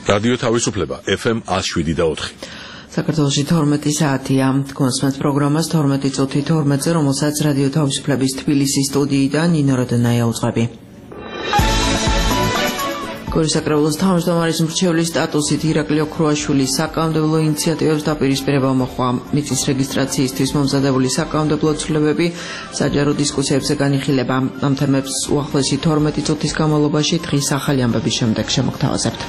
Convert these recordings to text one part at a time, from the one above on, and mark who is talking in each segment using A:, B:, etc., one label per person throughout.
A: რადიო თავისუფლება FM 107.4.
B: საქართველოში 12 საათია. კონსმეთ პროგრამას 12 წუთი 12-ზე, რომელსაც რადიო თავისუფლების თბილისის სტუდიიდან ნინო როდონაია უძღვები. გორის საკრებულოს თავმჯდომარის მრჩევლის სტატუსით ირაკლი ოქრუაშვილის საკანონმდებლო ინიციატივებს დაპირისპირება მოხდა. მიწის რეგისტრაციისთვის მომზადებული საკანონმდებლო ცვლილებები საჯარო დისკუსიებზე განიხილება. ამ თემებს უახლოესი 12 წუთის განმავლობაში დღის ახალი ამბების შემდეგ შემოგთავაზებთ.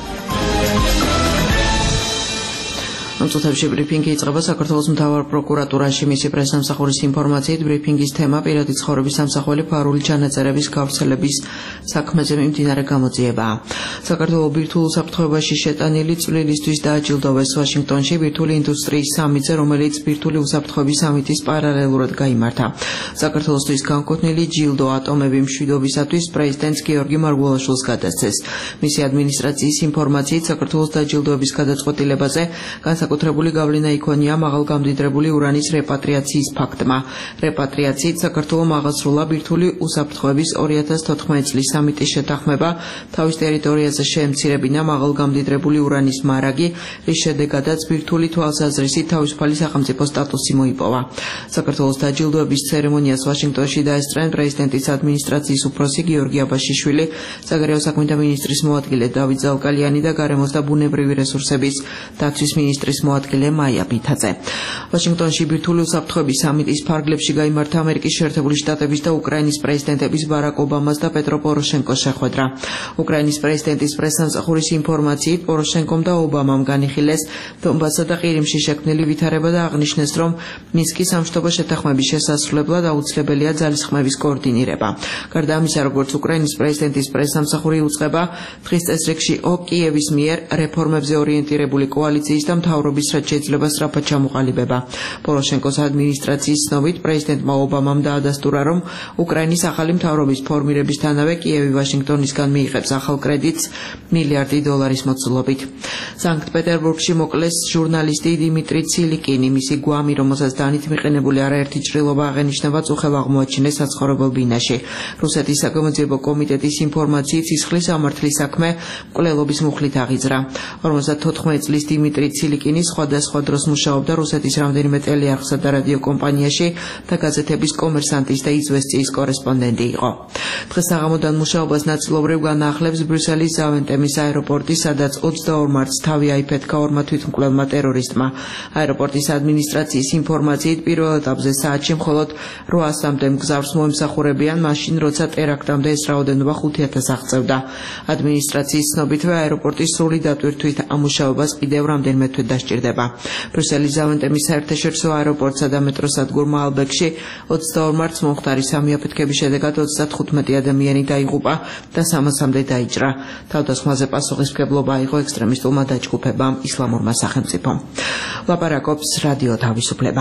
B: ამ წუთებში ბრიფინგი იწყება საქართველოს მთავარ პროკურატურაში. მისი პრესსამსახურის ინფორმაციით ბრიფინგის თემა პირადი ცხოვრების სამსახველი ფარული ჩანაწერების გავრცელების საქმეზე მიმდინარე გამოძიებაა. საქართველოს ბირთვულ უსაფრთხოებაში შეტანილი წვლილისთვის დააჯილდოვეს ვაშინგტონში ბირთვული ინდუსტრიის სამიტზე, რომელიც ბირთვული უსაფრთხოების სამიტის პარალელურად გაიმართა. საქართველოსთვის განკუთვნილი ჯილდო ატომები მშვიდობისათვის პრეზიდენტს გიორგი მარგველაშვილს გადასცეს. მისი ადმინისტრაციის ინფორმაციით საქართველოს დაჯილდოების გადაწყვეტილებაზე განსაკუთრებული გავლენა იქონია მაღალგამდიდრებული ურანის რეპატრიაციის ფაქტმა. რეპატრიაციით საქართველოს აღასრულა ბირთვული უსაფრთხოების 2014 წლის სამიტის შეთანხმება, თავის ტერიტორიაზე შეემცირებინა მაღალგამდიდრებული ურანის მარაგი, რის შედეგადაც ბირთვული თვალსაზრისით თავისუფალი სახელმწიფო სტატუსი მოიპოვა. საქართველოს დაჯილდოების ცერემონიას ვაშინგტონში დაესწრნენ პრეზიდენტის ადმინისტრაციის უფროსი გიორგი აბაშიშვილი, საგარეო საქმეთა მინისტრის მოადგილე დავით ზალკალიანი და გარემოს და ბუნებრივი რესურსების დაცვის მინისტრის მოადგილე მაია ბითაძე. ვაშინგტონში ბირთვული უსაფრთხოების სამიტის ფარგლებში გაიმართა ამერიკის შეერთებული შტატების და უკრაინის პრეზიდენტების ბარაკ ობამას და პეტრო პოროშენკოს შეხვედრა. უკრაინის პრეზიდენტის პრესსამსახურის ინფორმაციით პოროშენკომ და ობამამ განიხილეს დონბასსა და ყირიმში შექმნილი ვითარება და აღნიშნეს, რომ მინსკის სამშვიდობო შეთანხმების შესასრულებლად აუცილებელია ძალისხმევის კოორდინირება. გარდა ამისა, როგორც უკრაინის პრეზიდენტის პრესსამსახური უწყება, დღის წესრიგში კიევის მიერ რეფორმებზე ორიენტირებული კოალიციის და მთავრობის რაც შეიძლება სწრაფად ჩამოყალიბება. პოროშენკოს ადმინისტრაციის ცნობით პრეზიდენტმა ობამამ დაადასტურა, რომ უკრაინის ახალი მთავრობის ფორმირებისთანავე კიევი ვაშინგტონისგან მიიღებს ახალ კრედიტს $1 მილიარდი მოცულობით. სანქტ-პეტერბურგში მოკლეს ჟურნალისტი დიმიტრი ცილიკინი. მისი გვამი, რომელსაც დანით მიყენებული არაერთი ჭრილობა აღენიშნება, წუხელ აღმოაჩინეს საცხოვრებელ ბინაში. რუსეთის საგამოძიებო კომიტეტის ინფორმაციით სისხლის სამართლის საქმე მკვლელობის მუხლით აღიძრა. 54 წლის დიმიტრი ცილიკინი სხვადასხვა დროს მუშაობდა რუსეთის რამდენიმე ტელეარხსა და რადიო კომპანიაში და გაზეთების კომერსანტის და იზვესტიის კორესპონდენტი იყო. დღეს საღამოდან მუშაობას ნაწილობრივ განაახლებს ბრიუსელის ზავენტემის აეროპორტი, სადაც 22 მარტს თავი აიფეთქა ორმა თვითმკვლელმა ტერორისტმა. აეროპორტის ადმინისტრაციის ინფორმაციით პირველ ეტაპზე საათში მხოლოდ 800-მდე მგზავრს მოემსახურებიან, მაშინ როცა ტერაქტამდე ეს რაოდენობა 5000 აღწევდა. ადმინისტრაციის ცნობითვე აეროპორტის სრული დატვირთვით ამ მუშაობას კიდევ რამდენიმე თვე დასჭირდება. ბრიუსელის ზავენტემის საერთაშორისო აეროპორტსა და მეტროს სადგურ მალბეკში 22 მარტს მომხდარი სამი აფეთქების შედეგად 35 ადამიანი დაიღუპა და 300-მდე დაიჭრა. თავდასხმაზე პასუხისმგებლობა აიღო ექსტრემისტულმა დაჯგუფებამ ისლამურმა სახელმწიფომ. ლაპარაკობს რადიო თავისუფლება.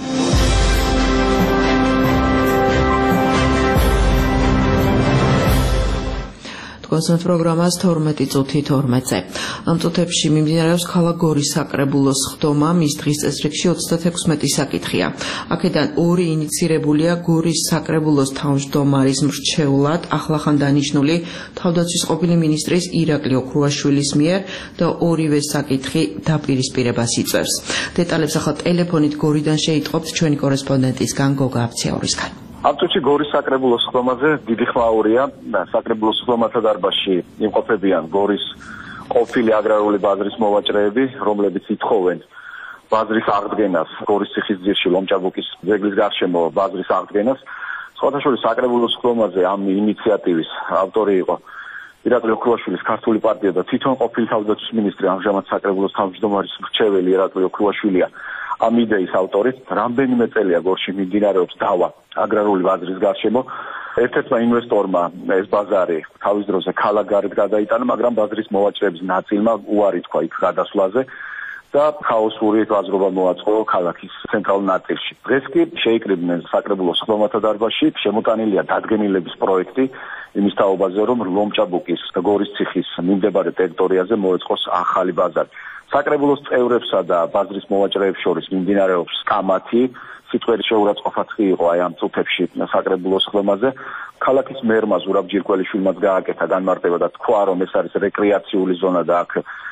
B: კონსერტ პროგრამას 12 წუთი 12-ზე. ამ წუთებში მიმდინარეობს ქალაქ გორის საკრებულოს ხდომა, მის დღის წესრიგში 36 საკითხია. აქედან 2 ინიცირებულია გორის საკრებულოს თავმჯდომარის მრჩევლად ახლახან დანიშნული თავდაცვის ყოფილი მინისტრის ირაკლი ოქრუაშვილის მიერ და 2-ვე საკითხი დაპირისპირებას იწვევს. დეტალებს ახლა ტელეფონით გორიდან შეიტყობთ ჩვენი კორესპონდენტისგან გოგა აფციაურისგან.
C: ამ წუთში გორის საკრებულოს ხდომაზე დიდი ხმაურია. საკრებულოს ხდომათა დარბაზში იმყოფებიან გორის ყოფილი აგრარული ბაზრის მოვაჭრეები, რომლებიც ითხოვენ ბაზრის აღდგენას, გორის ციხისძირში ლომჭაბუკის ძეგლის გარშემო ბაზრის აღდგენას. სხვათა შორის საკრებულოს ხდომაზე ამ ინიციატივის ავტორი იყო ირაკლი ოქრუაშვილის ქართული პარტია და თვითონ ყოფილი თავდაცვის მინისტრი, ამჟამად საკრებულოს თავმჯდომარის მრჩეველი ირაკლი ოქრუაშვილია. ამ იდეის ავტორი. რამდენიმე წელია გორში მიმდინარეობს დავა აგრარული ბაზრის გარშემო. ერთ-ერთმა ინვესტორმა ეს ბაზარი თავის დროზე ქალაქგარეთ გადაიტანა, მაგრამ ბაზრის მოვაჭრეების ნაწილმა უარი თქვა იქ გადასვლაზე და ქაოსური ვაზრობა მოაწყო ქალაქის ცენტრალურ ნაწილში. დღეს კი შეიკრიბნენ საკრებულოს ხდომათა დარბაზში, შემოტანილია დადგენილების პროექტი იმის თაობაზე, რომ ლომჭაბუკის და გორის ციხის მიმდებარე ტერიტორიაზე მოეწყოს ახალი ბაზარი. საკრებულოს წევრებსა და ბაზრის მოვაჭრეებს შორის მიმდინარეობს კამათი, სიტყვიერი შეურაცხყოფაც კი იყო აი ამ წუთებში საკრებულოს ხდომაზე. ქალაქის მერმა ზურაბ ჯირკველიშვილმაც გააკეთა განმარტება და თქვა, რომ ეს არის რეკრეაციული ზონა და აქ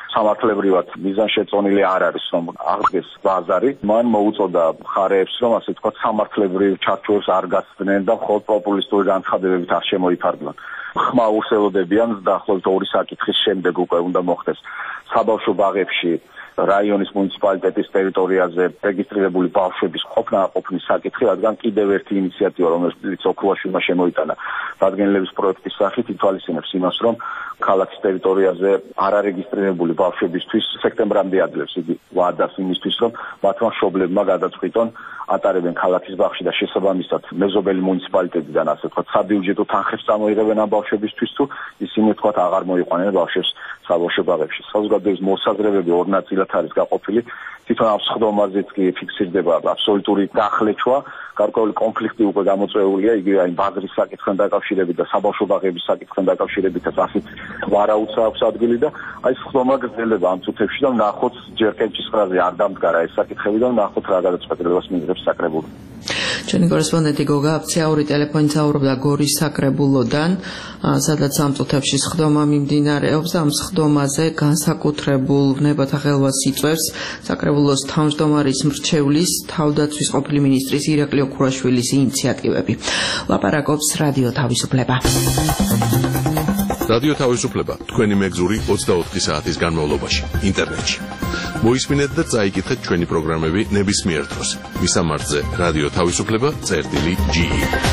C: სამართლებრივად მიზანშეწონილი არ არის რომ აღდგეს ბაზარი, მან მოუწოდა მხარეებს რომ ასე ვთქვათ სამართლებრივ ჩარჩოებს არ გასცდნენ და მხოლოდ პოპულისტური განცხადებებით არ შემოიფარგლონ. ხმაურს ელოდებიან დაახლოებით 2 საკითხის შემდეგ უკვე უნდა მოხდეს საბავშვო ბაღებში რაიონის მუნიციპალიტეტის ტერიტორიაზე რეგისტრირებული ბავშვების ყოფნა-ყოფნის საკითხი, რადგან კიდევ ერთი ინიციატივა, რომელიც ოქრუაშვილმა შემოიტანა დადგენილების პროექტის სახით, ითვალისწინებს იმას, რომ ქალაქის ტერიტორიაზე არარეგისტრირებული ბავშვებისთვის სექტემბრამდე ადლევს იგი ვადას იმისთვის, რომ მათმა მშობლებმა გადაწყვიტონ ატარებენ ქალაქის ბაღში და შესაბამისად მეზობელი მუნიციპალიტეტიდან ასე ვთქვათ საბიუჯეტო თანხებს წამოიღებენ ამ ბავშვებისთვის თუ ისინი ვთქვათ აღარ მოიყვანენ ბავშვებს საბავშვო ბაღებში. საზოგადოების მოსაზრებები ორ ნაწილად არის გაყოფილი. თვითონ ამ სხდომაზეც კი ფიქსირდება აბსოლუტური გახლეჩვა, გარკვეული კონფლიქტი უკვე გამოწვეულია, იგივე აი ბაზრის საკითხთან დაკავშირებით და საბავშვო ბაღების საკითხთან დაკავშირებითაც ასეთ ვარაუდს აქვს ადგილი და აი სხდომა გრძელდება ამ წუთებში და ნახოთ ჯერ კენჭისყრაზე არ დამდგარა ეს საკითხები და ნახოთ რა გადაწყვეტილებას მიიღებს საკრებულო.
B: ჩვენი კორესპონდენტი გოგა აფციაური ტელეფონით საუბრობდა გორის საკრებულოდან, სადაც ამ წუთებში სხდომა მიმდინარეობს და ამ სხდომაზე განსაკუთრებულ ვნებათა ხელვას იწვევს საკრებულოს თავმჯდომარის მრჩევლის თავდაცვის ყოფილი მინისტრის ირაკლი ოქრუაშვილის ინიციატივები. ლაპარაკობს რადიო თავისუფლება.
A: რადიო თავისუფლება თქვენი მეგზური 24 საათის განმავლობაში ინტერნეტში. მოისმინეთ და წაიკითხეთ ჩვენი პროგრამები ნებისმიერ დროს. მისამართზე რადიო თავისუფლება.ge.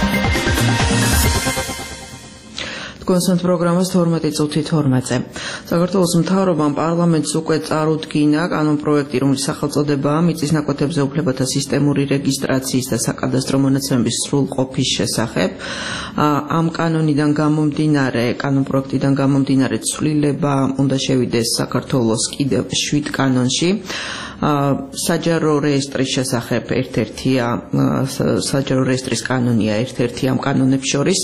B: კონსენტ პროგრამას 12 წუთი 12-ზე. საქართველოს მთავრობამ პარლამენტს უკვე წარუდგინა კანონპროექტი, რომლის სახელწოდებაა მიწის ნაკვეთებზე უფლებათა სისტემური რეგისტრაციის და საკადასტრო მონაცემების სრულყოფის შესახებ. ამ კანონპროექტიდან გამომდინარე ცვლილება უნდა შევიდეს საქართველოს კიდევ 7 კანონში. საჯარო რეესტრის შესახებ ერთ-ერთია საჯარო რეესტრის კანონია ერთ-ერთი ამ კანონებს შორის.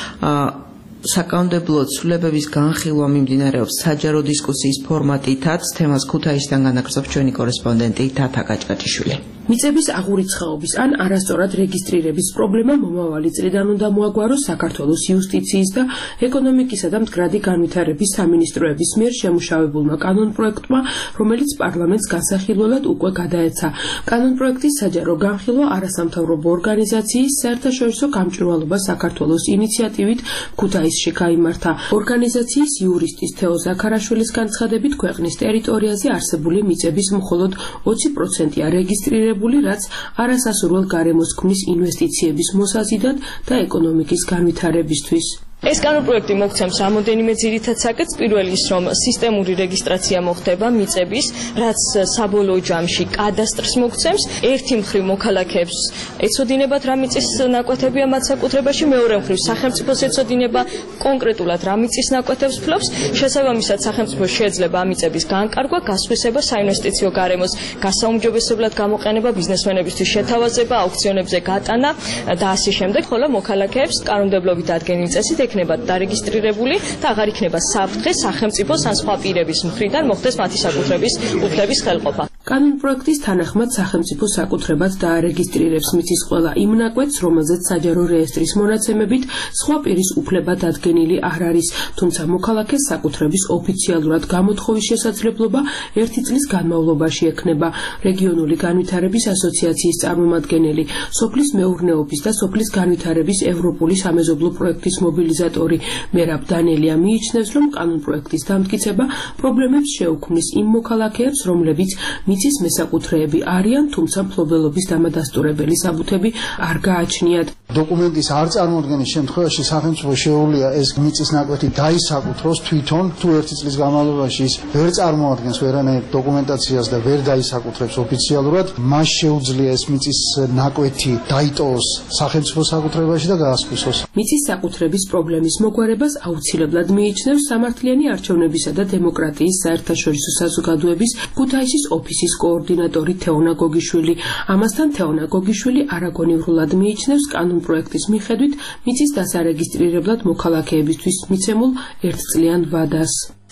B: საკანონმდებლო ცვლილებების განხილვა მიმდინარეობს საჯარო დისკუსიის ფორმატითაც. თემას ქუთაისიდან განაგრძობს ჩვენი კორესპონდენტი თათა გაჭკაჭიშვილი.
D: მიწების აღურიცხაობის ან არასწორად რეგისტრირების პრობლემა მომავალი წლიდან უნდა მოაგვაროს საქართველოს იუსტიციის და ეკონომიკისა და მდგრადი განვითარების სამინისტროების მიერ შემუშავებულმა კანონპროექტმა, რომელიც პარლამენტს განსახილველად უკვე გადაეცა. კანონპროექტის საჯარო განხილვა არასამთავრობო ორგანიზაციის საერთაშორისო გამჭვირვალობა საქართველოს ინიციატივით ქუთაისში გაიმართა. ორგანიზაციის იურისტის თეო ზაქარაშვილის განცხადებით, ქვეყნის ტერიტორიაზე არსებული მიწების მხოლოდ 20%-ია რეგისტრირებული, რაც არასასურველ გარემოს ქმნის ინვესტიციების მოსაზიდად და ეკონომიკის განვითარებისთვის.
E: ეს კანონპროექტი მოგცემს რამოდენიმე ძირითად საკითხს. პირველი ის, რომ სისტემური რეგისტრაცია მოხდება მიწების, რაც საბოლოო ჯამში კადასტრს მოგცემს. ერთი მხრივ მოქალაქეებს ეცოდინებათ რა მიწის ნაკვეთებია მათ საკუთრებაში, მეორე მხრივ სახელმწიფოს ეცოდინება კონკრეტულად რა მიწის ნაკვეთებს ფლობს. შესაბამისად, სახელმწიფო შეიძლება ამ მიწების განკარგვა, გასხვისება, საინვესტიციო გარემოს გასაუმჯობესებლად გამოყენება, ბიზნესმენებისთვის შეთავაზება, აუქციონებზე გატანა და ასე შემდეგ. ხოლო მოქალაქეებს კანონმდებლობით დადგენილი წესით იქნება დარეგისტრირებული და აღარ იქნება საფრთხე სახელმწიფოს ან სხვა პირების მხრიდან მოხდეს მათი საკუთრების უფლების ხელყოფა.
D: კანონპროექტის თანახმად სახელმწიფო საკუთრებად დაარეგისტრირებს მიწის ყველა იმ ნაკვეთს, რომელზეც საჯარო რეესტრის მონაცემებით სხვა პირის უფლება დადგენილი არ არის, თუმცა მოქალაქეს საკუთრების ოფიციალურად გამოთხოვის შესაძლებლობა 1 წლის განმავლობაში ექნება. რეგიონული განვითარების ასოციაციის წარმომადგენელი, სოფლის მეურნეობის და სოფლის განვითარების ევროპული სამეზობლო პროექტის მობილიზატორი მერაბ დანელია მიიჩნევს, რომ კანონპროექტის დამტკიცება პრობლემებს შეუქმნის იმ მოქალაქეებს, რომლებიც მიწის მესაკუთრეები არიან, თუმცა მფლობელობის დამადასტურებელი საბუთები არ გააჩნიათ.
F: დოკუმენტის არ წარმოადგენის შემთხვევაში სახელმწიფო შეუძლია ეს მიწის ნაკვეთი დაისაკუთროს თვითონ, თუ 1 წლის განმავლობაში ის ვერ წარმოადგენს ვერანაირ დოკუმენტაციას და ვერ დაისაკუთრებს ოფიციალურად, მას შეუძლია ეს მიწის ნაკვეთი დაიტოვოს სახელმწიფო საკუთრებაში და გაასკვისოს.
D: მიწის საკუთრების პრობლემის მოგვარებას აუცილებლად მიიჩნევს სამართლიანი არჩევნებისა და დემოკრატიის საერთაშორისო საზოგადოების ქუთაისის ოფისის კოორდინატორი თეონა გოგიშვილი. ამასთან თეონა გოგიშვილი არაგონივრულად მიიჩნევს კანონპროექტის მიხედვით მიწის დასარეგისტრირებლად მოქალაქეებისთვის მიცემულ 1 წლიან ვადას.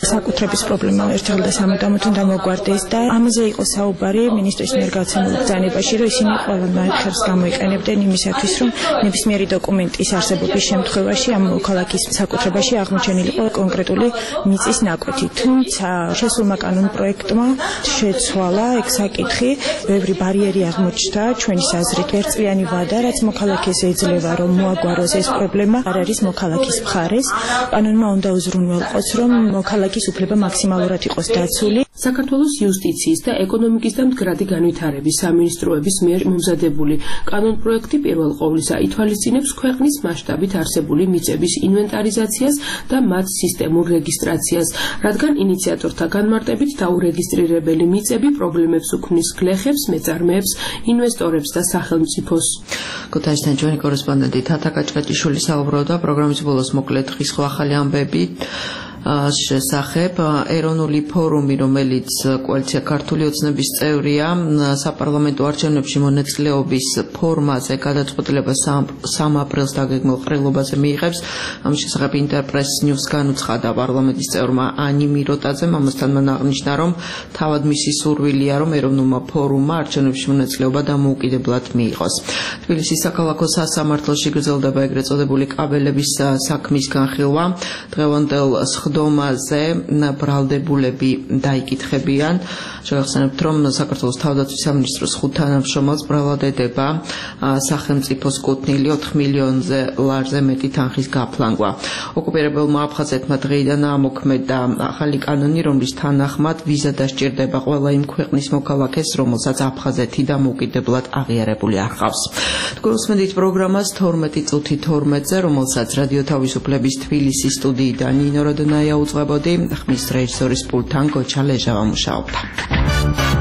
G: საკუთრების პრობლემა ერთხელ და სამუდამოდ უნდა მოგვარდეს და ამაზე იყო საუბარი მინისტრის მიერ გაცემულ ბრძანებაში, რომ ისინი ყველანაირ ხერხს გამოიყენებდნენ იმისათვის, რომ ნებისმიერი დოკუმენტის არსებობის შემთხვევაში ამ მოქალაქის საკუთრებაში აღმოჩენილიყო კონკრეტული მიწის ნაკვეთი. თუმცა შესულმა კანონპროექტმა შეცვალა ეგ საკითხი, ბევრი ბარიერი აღმოჩნდა ჩვენი აზრით. ერთწლიანი ვადა, რაც მოქალაქეს ეძლევა, რომ მოაგვაროს ეს პრობლემა, არ არის მოქალაქის მხარეს. კანონმა უნდა უზრუნველყოს, რომ მოქალაქის უფლება მაქსიმალურად იყოს დაცული.
D: საქართველოს იუსტიციის და ეკონომიკის და მდგრადი განვითარების სამინისტროების მიერ მომზადებული კანონპროექტი პირველ ყოვლისა ითვალისწინებს ქვეყნის მასშტაბით არსებული მიწების ინვენტარიზაციას და მათ სისტემურ რეგისტრაციას, რადგან ინიციატორთა განმარტებით დაურეგისტრირებელი მიწები პრობლემებს უქმნის გლეხებს, მეწარმეებს, ინვესტორებს და სახელმწიფოს.
B: ქუთაისთან ჩვენი კორესპონდენტი თათა კაჭკაჭიშვილი საუბრობდა პროგრამის ბოლოს მოკლედ ხისხვა ახალი ამბები შესახებ. ეროვნული ფორუმი, რომელიც კოალიცია ქართული ოცნების წევრია, საპარლამენტო არჩევნებში მონაწილეობის ფორმაზე გადაწყვეტილებას 3 აპრილს დაგეგმილ ყრილობაზე მიიღებს. ამ შესახებ ინტერპრეს ნიუს განუცხადა პარლამენტის წევრმა ანი მიროტაძემ. ამასთან მან აღნიშნა, რომ თავად მისი სურვილია, რომ ეროვნულმა ფორუმმა არჩევნებში მონაწილეობა დამოუკიდებლად მიიღოს. თბილისის საქალაქო სასამართლოში გრძელდება ეგრეთ წოდებული კაბელების საქმის განხილვა. დღევანდელ ხდომაზე ბრალდებულები დაიკითხებიან. შევახსენებთ, რომ საქართველოს თავდაცვის სამინისტროს 5 თანამშრომელს ბრალად ედება სახელმწიფოს კუთვნილი 4 მილიონზე ლარზე მეტი თანხის გაფლანგვა. ოკუპირებელმა აფხაზეთმა დღეიდან ამოქმედა ახალი კანონი, რომლის თანახმად ვიზა დასჭირდება ყველა იმ ქვეყნის მოქალაქეს, რომელსაც აფხაზეთი დამოუკიდებლად აღიარებული არ ჰყავს. გულისხმობთ პროგრამას 12 წუთი 12-ზე, რომელსაც რადიო თავისუფლების თბილისის სტუდიიდან ნინო როდონაია უძღვებოდი, ხმის რეჟისორის პულტთან გოჩა ლეჟავა მუშაობდა.